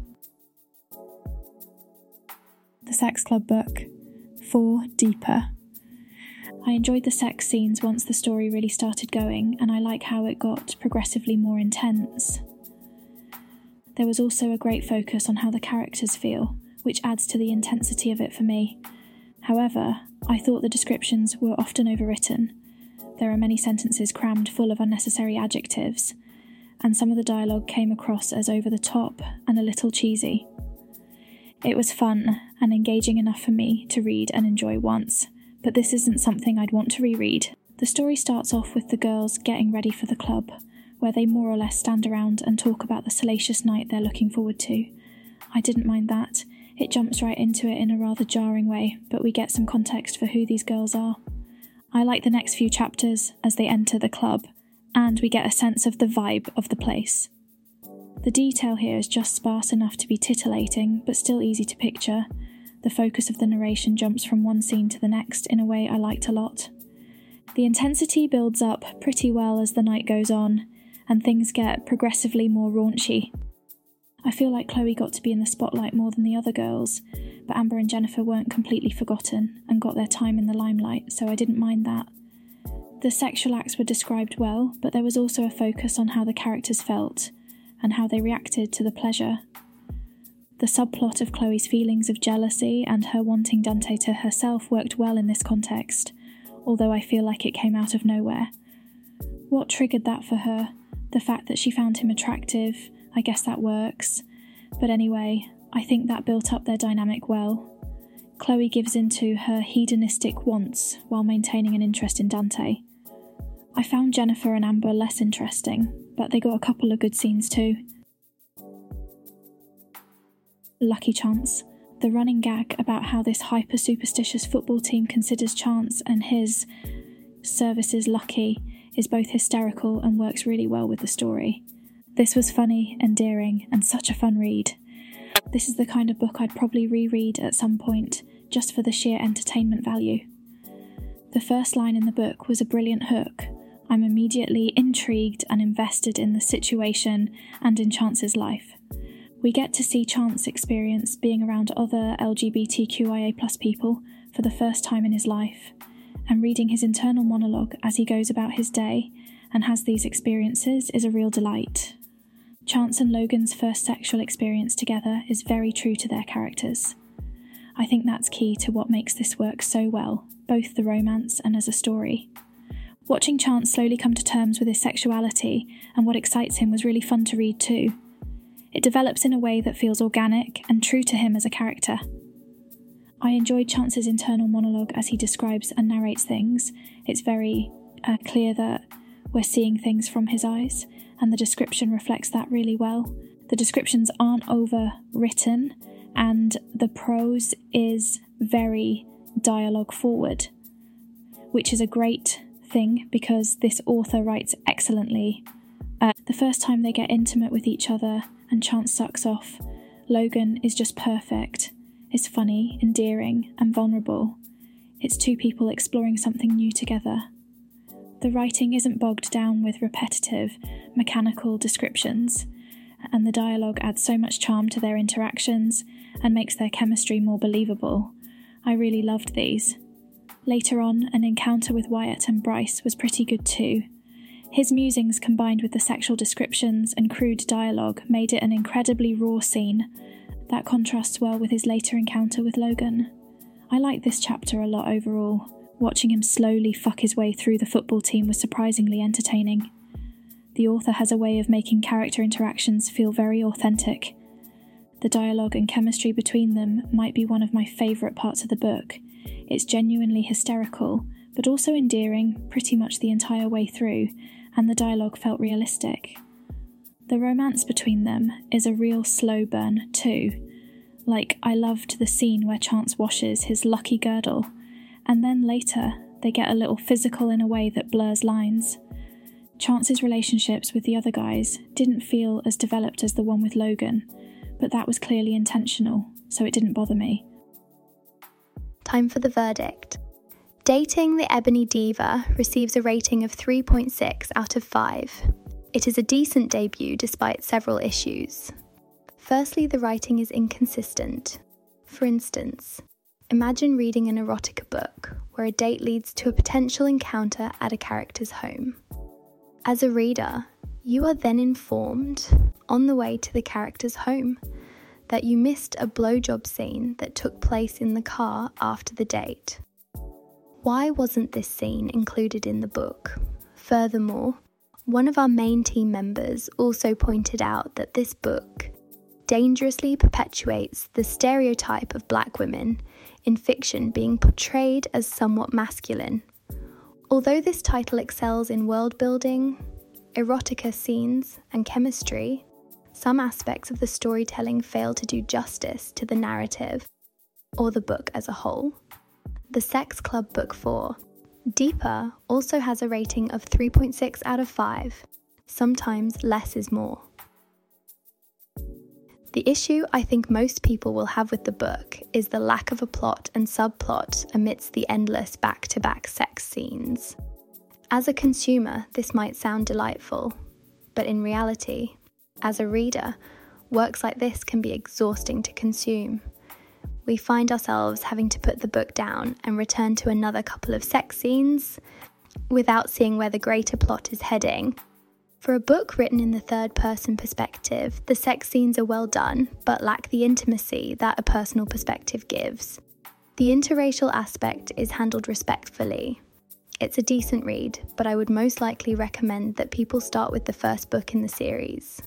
The Sex Club book, 4 Deeper. I enjoyed the sex scenes once the story really started going, and I like how it got progressively more intense. There was also a great focus on how the characters feel, which adds to the intensity of it for me. However, I thought the descriptions were often overwritten. There are many sentences crammed full of unnecessary adjectives, and some of the dialogue came across as over the top and a little cheesy. It was fun and engaging enough for me to read and enjoy once, but this isn't something I'd want to reread. The story starts off with the girls getting ready for the club, where they more or less stand around and talk about the salacious night they're looking forward to. I didn't mind that. It jumps right into it in a rather jarring way, but we get some context for who these girls are. I like the next few chapters as they enter the club, and we get a sense of the vibe of the place. The detail here is just sparse enough to be titillating, but still easy to picture. The focus of the narration jumps from one scene to the next in a way I liked a lot. The intensity builds up pretty well as the night goes on, and things get progressively more raunchy. I feel like Chloe got to be in the spotlight more than the other girls, but Amber and Jennifer weren't completely forgotten and got their time in the limelight, so I didn't mind that. The sexual acts were described well, but there was also a focus on how the characters felt and how they reacted to the pleasure. The subplot of Chloe's feelings of jealousy and her wanting Dante to herself worked well in this context, although I feel like it came out of nowhere. What triggered that for her? The fact that she found him attractive, I guess that works. But anyway, I think that built up their dynamic well. Chloe gives into her hedonistic wants while maintaining an interest in Dante. I found Jennifer and Amber less interesting, but they got a couple of good scenes too. Lucky Chance. The running gag about how this hyper-superstitious football team considers Chance and his services lucky is both hysterical and works really well with the story. This was funny, endearing, and such a fun read. This is the kind of book I'd probably reread at some point, just for the sheer entertainment value. The first line in the book was a brilliant hook. I'm immediately intrigued and invested in the situation and in Chance's life. We get to see Chance experience being around other LGBTQIA+ people for the first time in his life, and reading his internal monologue as he goes about his day and has these experiences is a real delight. Chance and Logan's first sexual experience together is very true to their characters. I think that's key to what makes this work so well, both the romance and as a story. Watching Chance slowly come to terms with his sexuality and what excites him was really fun to read too. It develops in a way that feels organic and true to him as a character. I enjoyed Chance's internal monologue as he describes and narrates things. It's very clear that we're seeing things from his eyes, and the description reflects that really well. The descriptions aren't overwritten, and the prose is very dialogue forward, which is a great thing because this author writes excellently. The first time they get intimate with each other and Chance sucks off, Logan is just perfect. It's funny, endearing, and vulnerable. It's two people exploring something new together. The writing isn't bogged down with repetitive, mechanical descriptions, and the dialogue adds so much charm to their interactions and makes their chemistry more believable. I really loved these. Later on, an encounter with Wyatt and Bryce was pretty good too. His musings combined with the sexual descriptions and crude dialogue made it an incredibly raw scene. That contrasts well with his later encounter with Logan. I liked this chapter a lot overall. Watching him slowly fuck his way through the football team was surprisingly entertaining. The author has a way of making character interactions feel very authentic. The dialogue and chemistry between them might be one of my favourite parts of the book. It's genuinely hysterical, but also endearing pretty much the entire way through, and the dialogue felt realistic. The romance between them is a real slow burn too. Like, I loved the scene where Chance washes his lucky girdle, and then later they get a little physical in a way that blurs lines. Chance's relationships with the other guys didn't feel as developed as the one with Logan, but that was clearly intentional, so it didn't bother me. Time for the verdict. Dating the Ebony Diva receives a rating of 3.6 out of 5. It is a decent debut despite several issues. Firstly, the writing is inconsistent. For instance, imagine reading an erotica book where a date leads to a potential encounter at a character's home. As a reader, you are then informed, on the way to the character's home, that you missed a blowjob scene that took place in the car after the date. Why wasn't this scene included in the book? Furthermore, one of our main team members also pointed out that this book dangerously perpetuates the stereotype of black women in fiction being portrayed as somewhat masculine. Although this title excels in world building, erotica scenes, and chemistry, some aspects of the storytelling fail to do justice to the narrative, or the book as a whole. The Sex Club Book 4, Deeper, also has a rating of 3.6 out of 5. Sometimes less is more. The issue I think most people will have with the book is the lack of a plot and subplot amidst the endless back-to-back sex scenes. As a consumer, this might sound delightful, but in reality, as a reader, works like this can be exhausting to consume. We find ourselves having to put the book down and return to another couple of sex scenes without seeing where the greater plot is heading. For a book written in the third-person perspective, the sex scenes are well done, but lack the intimacy that a personal perspective gives. The interracial aspect is handled respectfully. It's a decent read, but I would most likely recommend that people start with the first book in the series.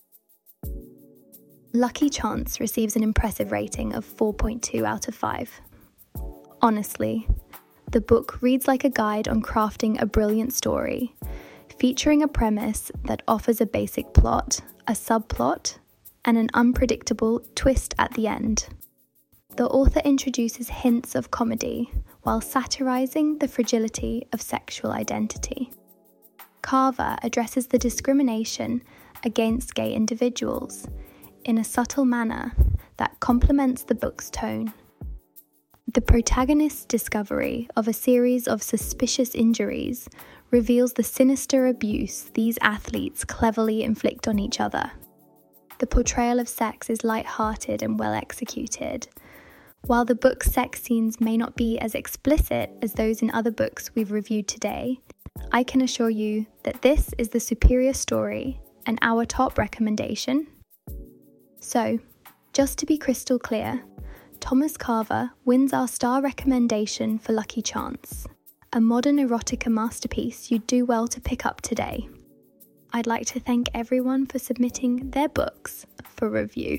Lucky Chance receives an impressive rating of 4.2 out of 5. Honestly, the book reads like a guide on crafting a brilliant story, featuring a premise that offers a basic plot, a subplot, and an unpredictable twist at the end. The author introduces hints of comedy while satirizing the fragility of sexual identity. Carver addresses the discrimination against gay individuals in a subtle manner that complements the book's tone. The protagonist's discovery of a series of suspicious injuries reveals the sinister abuse these athletes cleverly inflict on each other. The portrayal of sex is light-hearted and well executed. While the book's sex scenes may not be as explicit as those in other books we've reviewed today, I can assure you that this is the superior story and our top recommendation. So, just to be crystal clear, Thomas Carver wins our star recommendation for Lucky Chance, a modern erotica masterpiece you'd do well to pick up today. I'd like to thank everyone for submitting their books for review.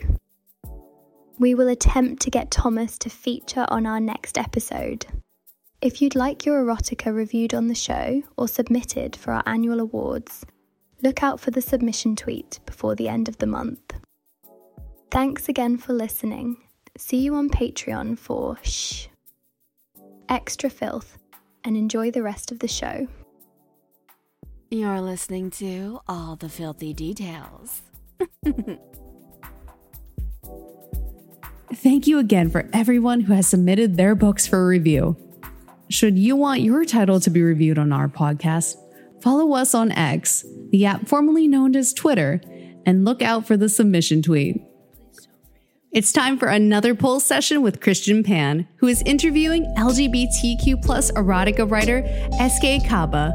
We will attempt to get Thomas to feature on our next episode. If you'd like your erotica reviewed on the show or submitted for our annual awards, look out for the submission tweet before the end of the month. Thanks again for listening. See you on Patreon for extra filth, and enjoy the rest of the show. You're listening to All the Filthy Details. Thank you again for everyone who has submitted their books for review. Should you want your title to be reviewed on our podcast, follow us on X, the app formerly known as Twitter, and look out for the submission tweet. It's time for another poll session with Christian Pan, who is interviewing LGBTQ+ erotica writer S.K. Kaba.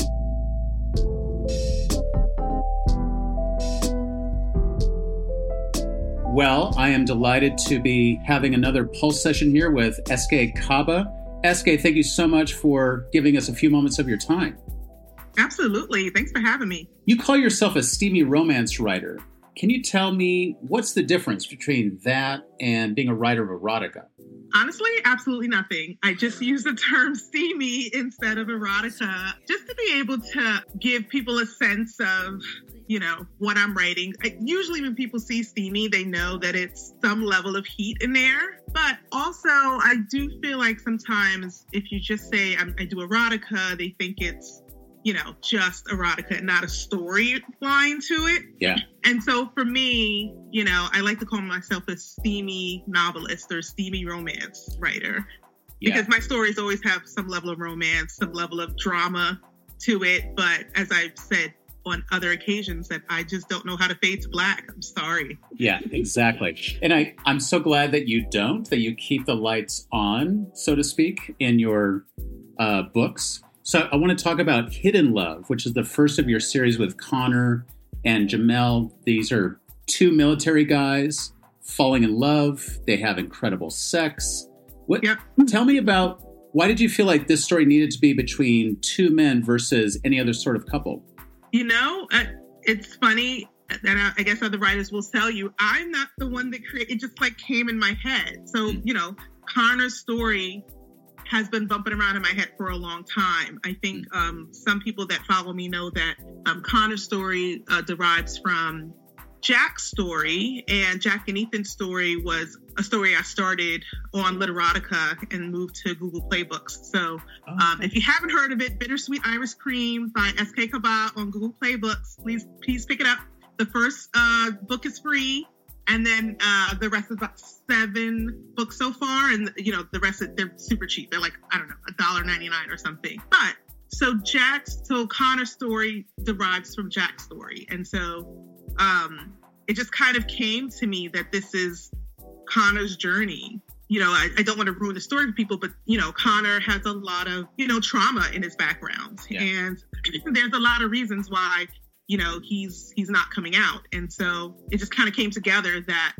Well, I am delighted to be having another pulse session here with S.K. Kaba. S.K., thank you so much for giving us a few moments of your time. Absolutely. Thanks for having me. You call yourself a steamy romance writer. Can you tell me what's the difference between that and being a writer of erotica? Honestly, absolutely nothing. I just use the term steamy instead of erotica, just to be able to give people a sense of, what I'm writing. Usually when people see steamy, they know that it's some level of heat in there. But also, I do feel like sometimes if you just say I do erotica, they think it's, just erotica and not a storyline to it. Yeah. And so for me, I like to call myself a steamy novelist or steamy romance writer because my stories always have some level of romance, some level of drama to it. But as I've said on other occasions, that I just don't know how to fade to black. I'm sorry. Yeah, exactly. And I'm so glad that you don't, that you keep the lights on, so to speak, in your books. So I want to talk about Hidden Love, which is the first of your series with Connor and Jamel. These are two military guys falling in love. They have incredible sex. Tell me about, why did you feel like this story needed to be between two men versus any other sort of couple? It's funny, and I guess other writers will tell you, I'm not the one that created it. Just like came in my head. So, Connor's story has been bumping around in my head for a long time. I think some people that follow me know that Connor's story derives from Jack's story, and Jack and Ethan's story was a story I started on Literotica and moved to Google Play Books. So if you haven't heard of it, Bittersweet Iris Cream by S.K. Kaba on Google Play Books, please pick it up. The first book is free. And then the rest is about 7 books so far. And, the rest, they're super cheap. They're like, I don't know, $1.99 or something. But so Connor's story derives from Jack's story. And so it just kind of came to me that this is Connor's journey. I don't want to ruin the story for people, but, Connor has a lot of, trauma in his background. Yeah. And there's a lot of reasons why he's not coming out. And so it just kind of came together that,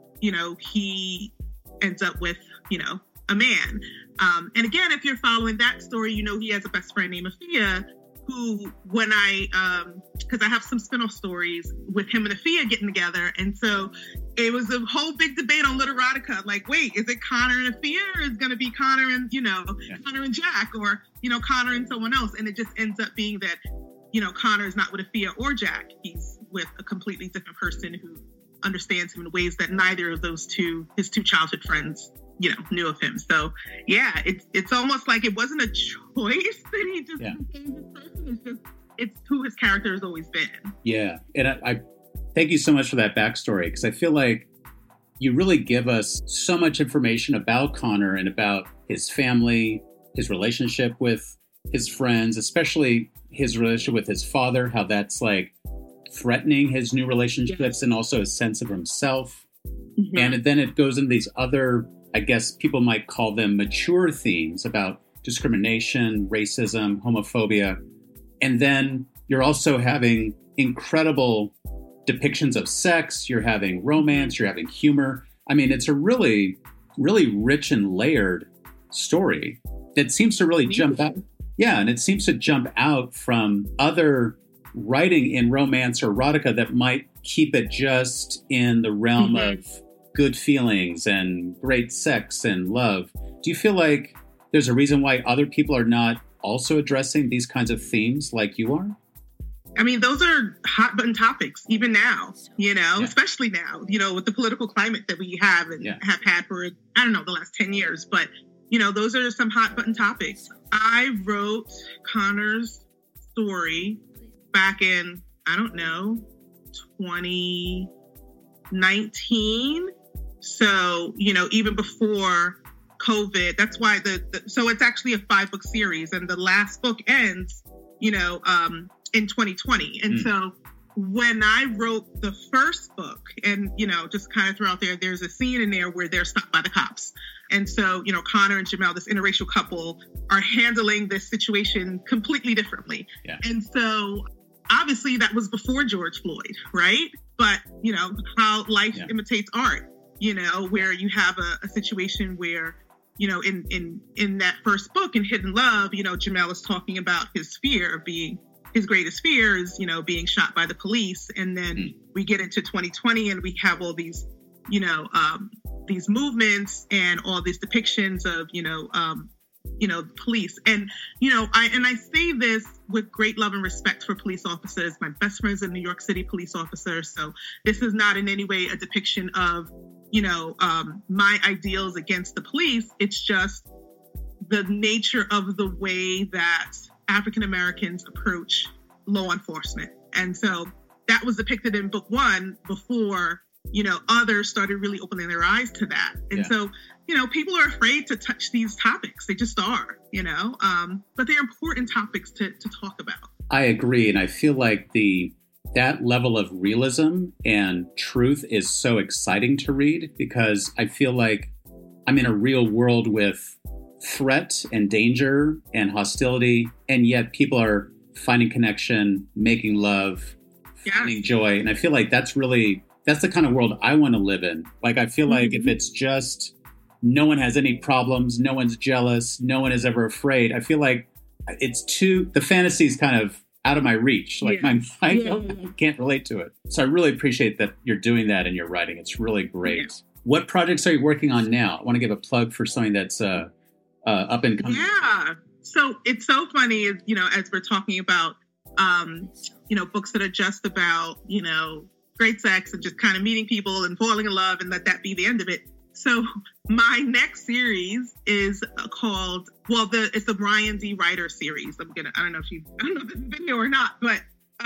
he ends up with, a man. And again, if you're following that story, he has a best friend named Afia, who when because I have some spin-off stories with him and Afia getting together. And so it was a whole big debate on Literotica. Like, wait, is it Connor and Afia, or is it going to be Connor and, Connor and Jack, or, Connor and someone else? And it just ends up being that, Connor is not with Afia or Jack. He's with a completely different person who understands him in ways that neither of his two childhood friends, knew of him. So yeah, it's almost like it wasn't a choice that he just became this person. It's who his character has always been. Yeah. And I thank you so much for that backstory, because I feel like you really give us so much information about Connor and about his family, his relationship with his friends, especially his relationship with his father, how that's like threatening his new relationships and also his sense of himself. Mm-hmm. And then it goes into these other, I guess people might call them mature themes about discrimination, racism, homophobia. And then you're also having incredible depictions of sex. You're having romance, you're having humor. I mean, it's a really, really rich and layered story that seems to really jump out. Yeah, and it seems to jump out from other writing in romance or erotica that might keep it just in the realm of good feelings and great sex and love. Do you feel like there's a reason why other people are not also addressing these kinds of themes like you are? I mean, those are hot button topics, even now, especially now, with the political climate that we have and have had for, the last 10 years. But, those are some hot button topics. I wrote Connor's story back in, 2019. So, even before COVID, that's why so it's actually a 5-book series, and the last book ends, in 2020. And so when I wrote the first book, and, just kind of throw out there's a scene in there where they're stopped by the cops. And so, Connor and Jamel, this interracial couple, are handling this situation completely differently. Yeah. And so obviously that was before George Floyd, right? But, how life imitates art, where you have a situation where, in that first book, in Hidden Love, Jamel is talking about his fear of being his greatest fear is, being shot by the police. And then we get into 2020 and we have all these, these movements and all these depictions of, police. And, I say this with great love and respect for police officers. My best friend's a New York City police officer. So this is not in any way a depiction of, my ideals against the police. It's just the nature of the way that African Americans approach law enforcement. And so that was depicted in book 1 before, others started really opening their eyes to that. And so, people are afraid to touch these topics. They just are, but they're important topics to talk about. I agree. And I feel like that level of realism and truth is so exciting to read, because I feel like I'm in a real world with threat and danger and hostility, and yet people are finding connection, making love, finding joy. And I feel like that's the kind of world I want to live in. Like, I feel like if it's just no one has any problems, no one's jealous, no one is ever afraid, I feel like the fantasy is kind of out of my reach. Like my mind can't relate to it. So I really appreciate that you're doing that in your writing. It's really great. Yeah. What projects are you working on now? I want to give a plug for something that's up and coming. Yeah. So it's so funny, as we're talking about, books that are just about, great sex and just kind of meeting people and falling in love and let that be the end of it. So my next series is called, it's the Brian D. Ryder series. I don't know if this is video or not, but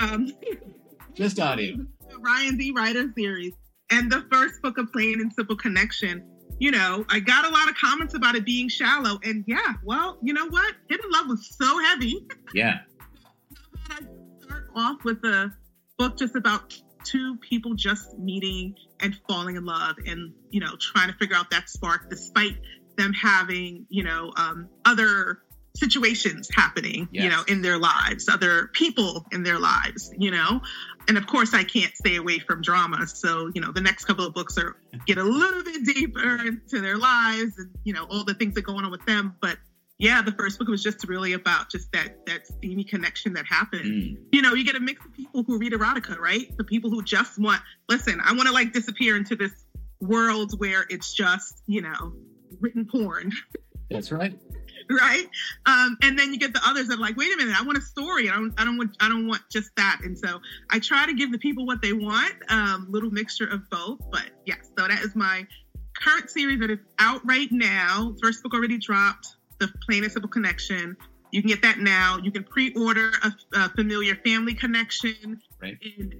just audio. The Brian D. Ryder series. And the first book, A Plain and Simple Connection, I got a lot of comments about it being shallow. And you know what? Hidden Love was so heavy. Yeah. I start off with a book just about 2 people just meeting and falling in love and, trying to figure out that spark despite them having, other situations happening, in their lives, other people in their lives, And of course, I can't stay away from drama. So, the next couple of books get a little bit deeper into their lives and, all the things that go on with them. But yeah, the first book was just really about just that steamy connection that happened. You get a mix of people who read erotica, right? The people who just I want to disappear into this world where it's just, written porn. That's right. Right. And then you get the others that are like, wait a minute, I want a story. I don't want just that. And so I try to give the people what they want, little mixture of both. But yes, so that is my current series that is out right now. First book already dropped, The Plain and Simple Connection. You can get that now. You can pre-order a Familiar Family Connection. Right.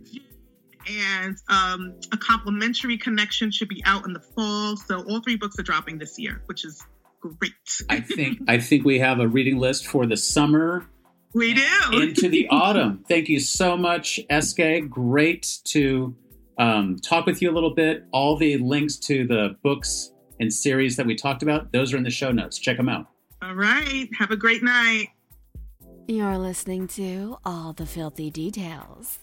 And a Complimentary Connection should be out in the fall. So all 3 books are dropping this year, which is great. I think we have a reading list for the summer. We do. Into the autumn. Thank you so much, Eske. Great to talk with you a little bit. All the links to the books and series that we talked about, those are in the show notes. Check them out. All right. Have a great night. You're listening to All the Filthy Details.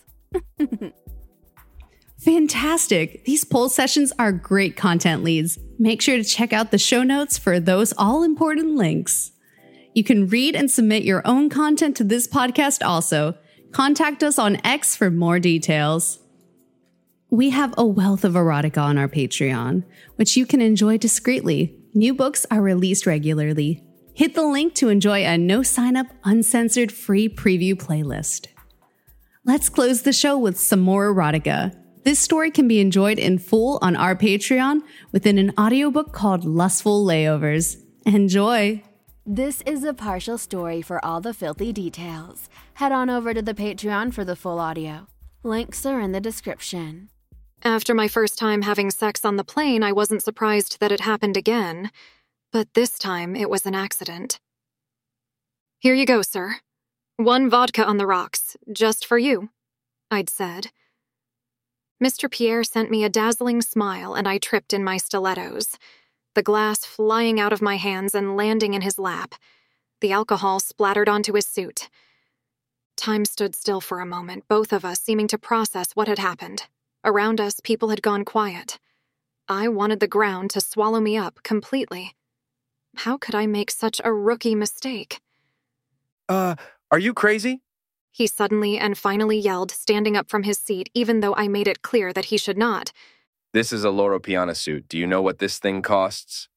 Fantastic. These poll sessions are great content leads. Make sure to check out the show notes for those all-important links. You can read and submit your own content to this podcast also. Contact us on X for more details. We have a wealth of erotica on our Patreon, which you can enjoy discreetly. New books are released regularly. Hit the link to enjoy a no sign-up, uncensored free preview playlist. Let's close the show with some more erotica. This story can be enjoyed in full on our Patreon within an audiobook called Lustful Layovers. Enjoy! This is a partial story for All the Filthy Details. Head on over to the Patreon for the full audio. Links are in the description. After my first time having sex on the plane, I wasn't surprised that it happened again. But this time, it was an accident. Here you go, sir. 1 vodka on the rocks, just for you, I'd said. Mr. Pierre sent me a dazzling smile, and I tripped in my stilettos, the glass flying out of my hands and landing in his lap. The alcohol splattered onto his suit. Time stood still for a moment, both of us seeming to process what had happened. Around us, people had gone quiet. I wanted the ground to swallow me up completely. How could I make such a rookie mistake? Are you crazy? he suddenly and finally yelled, standing up from his seat, even though I made it clear that he should not. This is a Loro Piana suit. Do you know what this thing costs?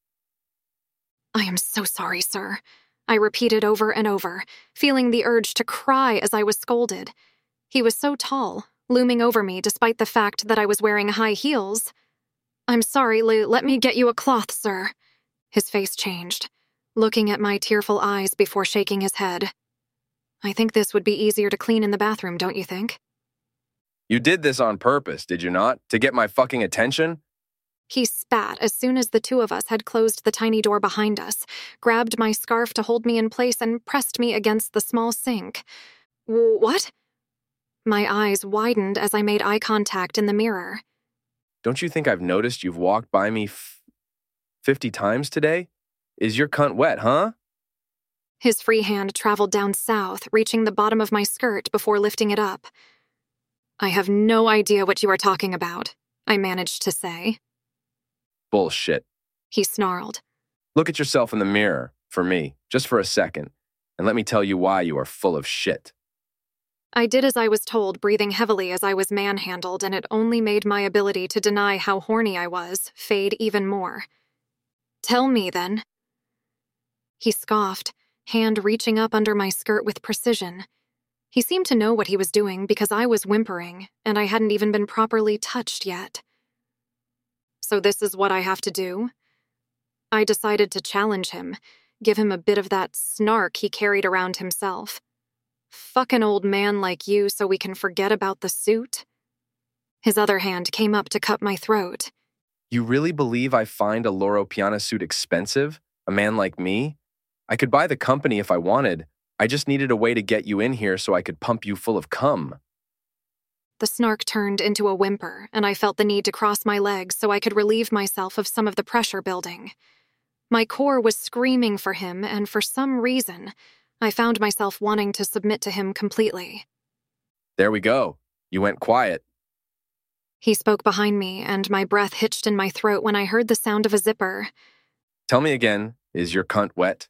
I am so sorry, sir. I repeated over and over, feeling the urge to cry as I was scolded. He was so tall, looming over me despite the fact that I was wearing high heels. I'm sorry, let me get you a cloth, sir. His face changed, looking at my tearful eyes before shaking his head. I think this would be easier to clean in the bathroom, don't you think? You did this on purpose, did you not? To get my fucking attention? He spat as soon as the two of us had closed the tiny door behind us, grabbed my scarf to hold me in place, and pressed me against the small sink. What? My eyes widened as I made eye contact in the mirror. Don't you think I've noticed you've walked by me 50 times today? Is your cunt wet, huh? His free hand traveled down south, reaching the bottom of my skirt before lifting it up. I have no idea what you are talking about, I managed to say. Bullshit, he snarled. Look at yourself in the mirror, for me, just for a second, and let me tell you why you are full of shit. I did as I was told, breathing heavily as I was manhandled, and it only made my ability to deny how horny I was fade even more. Tell me, then. He scoffed, hand reaching up under my skirt with precision. He seemed to know what he was doing because I was whimpering, and I hadn't even been properly touched yet. So this is what I have to do? I decided to challenge him, give him a bit of that snark he carried around himself. Fuck an old man like you so we can forget about the suit? His other hand came up to cut my throat. You really believe I find a Loro Piana suit expensive? A man like me? I could buy the company if I wanted. I just needed a way to get you in here so I could pump you full of cum. The snark turned into a whimper, and I felt the need to cross my legs so I could relieve myself of some of the pressure building. My core was screaming for him, and for some reason, I found myself wanting to submit to him completely. There we go. You went quiet. He spoke behind me, and my breath hitched in my throat when I heard the sound of a zipper. Tell me again, is your cunt wet?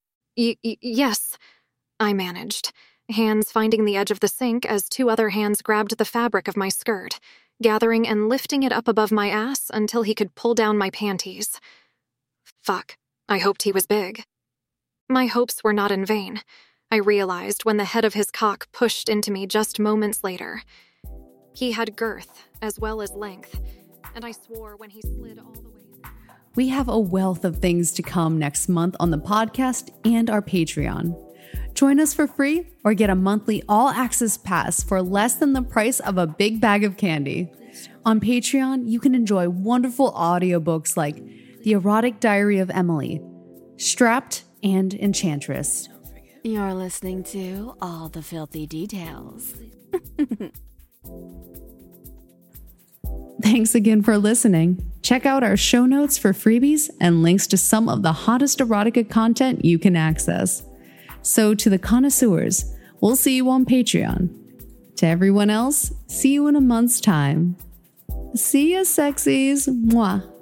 Yes, I managed, hands finding the edge of the sink as two other hands grabbed the fabric of my skirt, gathering and lifting it up above my ass until he could pull down my panties. Fuck, I hoped he was big. My hopes were not in vain, I realized when the head of his cock pushed into me just moments later. He had girth as well as length, and I swore when he slid all the way. We have a wealth of things to come next month on the podcast and our Patreon. Join us for free or get a monthly all-access pass for less than the price of a big bag of candy. On Patreon, you can enjoy wonderful audiobooks like The Erotic Diary of Emily, Strapped, and Enchantress. You're listening to All the Filthy Details. Thanks again for listening. Check out our show notes for freebies and links to some of the hottest erotica content you can access. So to the connoisseurs, we'll see you on Patreon. To everyone else, see you in a month's time. See ya, sexies. Mwah.